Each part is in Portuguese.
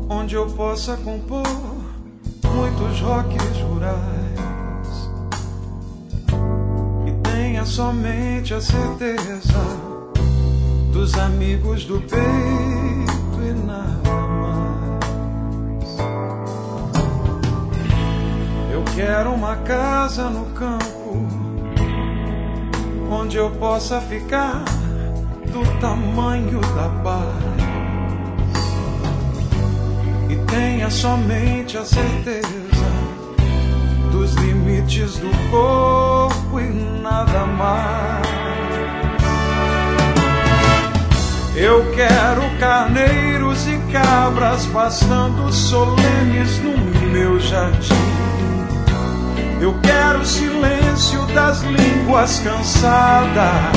onde eu possa compor muitos rocks rurais e tenha somente a certeza dos amigos do peito e nada mais. Eu quero uma casa no campo onde eu possa ficar do tamanho da paz e tenha somente a certeza dos limites do corpo e nada mais. Eu quero carneiros e cabras pastando solenes no meu jardim. Eu quero o silêncio das línguas cansadas.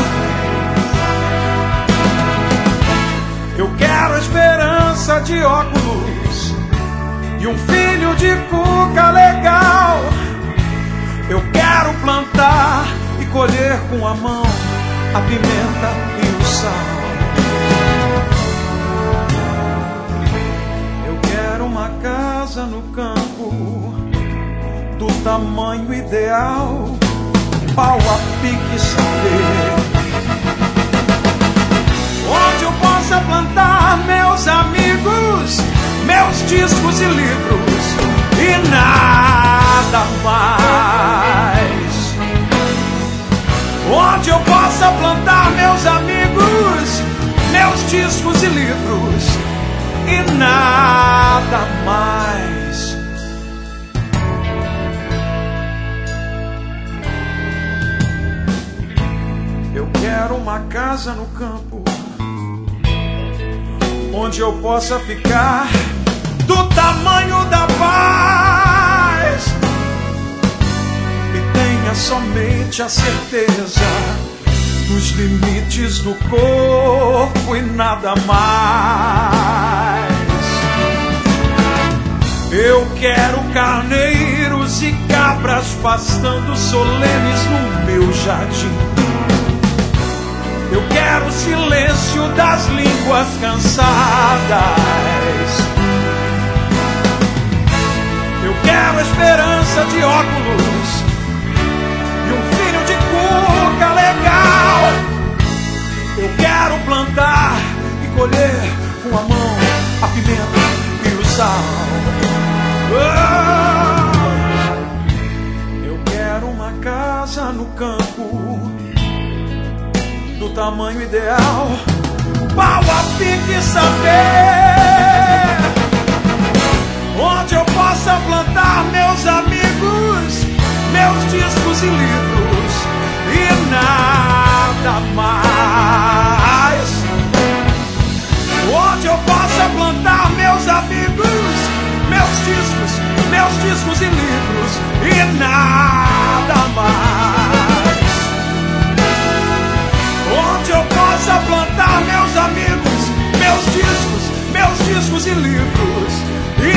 Eu quero a esperança de óculos e um filho de cuca legal. Eu quero plantar e colher com a mão a pimenta e o sal. Eu quero uma casa no campo do tamanho ideal, pau a pique saber, onde eu possa plantar meus amigos, meus discos e livros e nada mais. Onde eu possa plantar meus amigos, meus discos e livros e nada mais. Eu quero uma casa no campo onde eu possa ficar do tamanho da paz e tenha somente a certeza dos limites do corpo e nada mais. Eu quero carneiros e cabras pastando solenes no meu jardim. Eu quero o silêncio das línguas cansadas. Eu quero a esperança de óculos e um filho de cuca legal. Eu quero plantar e colher com a mão a pimenta e o sal. Eu quero uma casa no campo do tamanho ideal, pau a pique saber, onde eu possa plantar meus amigos, meus discos e livros e nada mais. Onde eu possa plantar meus amigos, meus discos e livros e nada mais. Onde eu possa plantar meus amigos, meus discos e livros